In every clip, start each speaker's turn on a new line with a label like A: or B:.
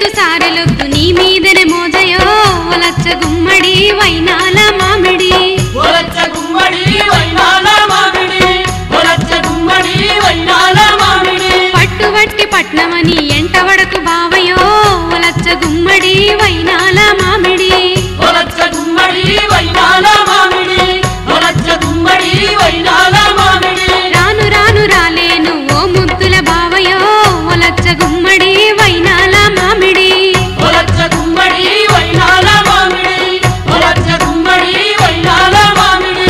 A: సారెలొద్దు నీ మీదనే మోజయో ఒలచ్చ గుమ్మడి వైనాల మామిడి
B: ఒలచ్చ గుమ్మడి వైనాల మామిడి ఒలచ్చ గుమ్మడి వైనాల మామిడి
A: పట్టువట్టి పట్నమని ఎంటవడకు బావయో ఒలచ్చ గుమ్మడి వైనాల మామిడి
B: ఒలచ్చ గుమ్మడి వైనాల మామిడి ఒలచ్చ గుమ్మడి వైనాల మామిడి
A: రాను రాను రాలేను ఓ ముద్దుల బావయో ఒలచ్చ గుమ్మడి వైనాల మామిడి
B: ఒలచ్చ గుమ్మడి వైనాల మామిడి ఒలచ్చ గుమ్మడి వైనాల మామిడి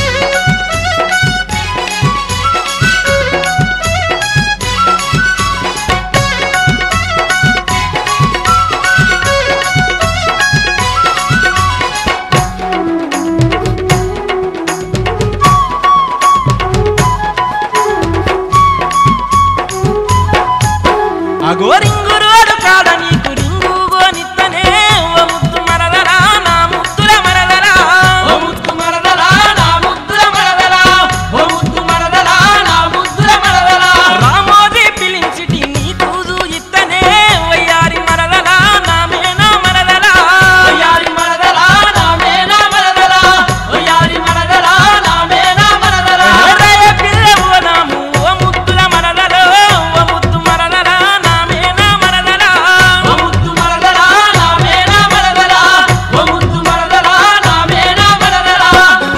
C: అగో రింగు రోడ్డు కాడ నీకు రింగు గోనిత్తనే ఓ ముద్దు మరదలా నా ముద్దుల మరదలా
B: ఓ ముద్దు మరదలా నా ముద్దుల మరదలా ఓ ముద్దు మరదలా నా ముద్దుల మరదలా
C: రామోజీ పిలించిటి నీ కూదు ఇత్తనే వయ్యారి మరదలా నా మేనా మరదలా
B: ఒయారి మరదలా నా మేనా మరదలా ఒయారి మరదలా నా మేనా మరదలా
C: హృదయ పిల్లవు నాము ఓ ముద్దుల మరదలో ఓ ముద్దు మరదలా నా మేనా మరదలా
B: ఓ ముద్దు మరదలా నా మేనా మరదలా ఓ ముద్దు మరదలా నా మేనా మరదలా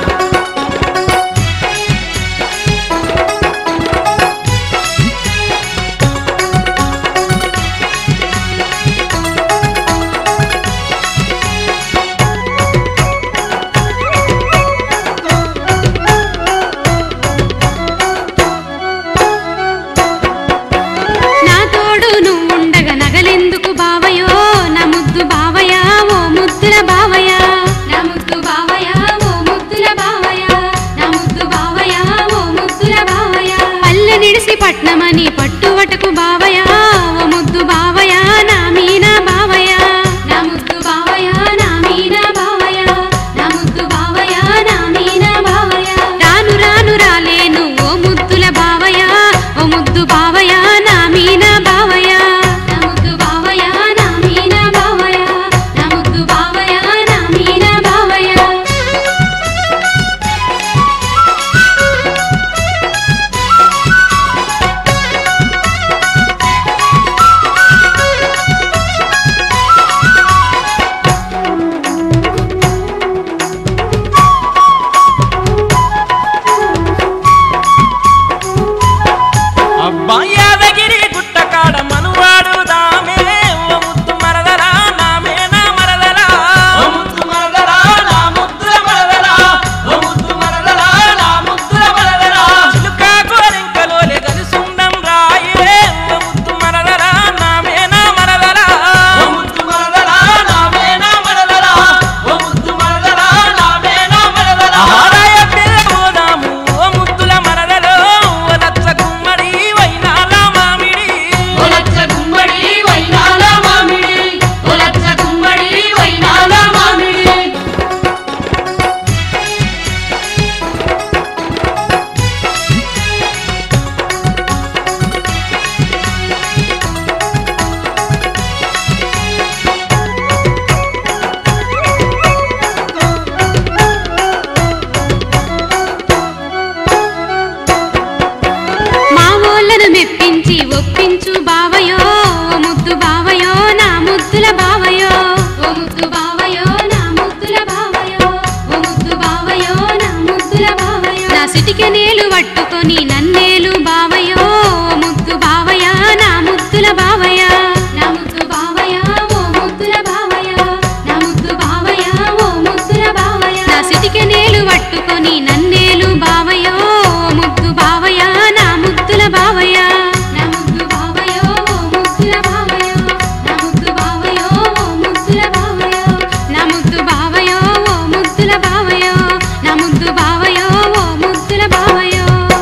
A: నా తోడు నువ్వుండగా నగలెందుకు బావయో నా ముద్దు బావయా ఓ ముద్దుల బావయా నా ముద్దు బావయా ఓ ముద్దుల బావయా నా ముద్దు బావయా ఓ ముద్దుల బావయా పల్లె నిడిసి పట్నమని పట్టువటకు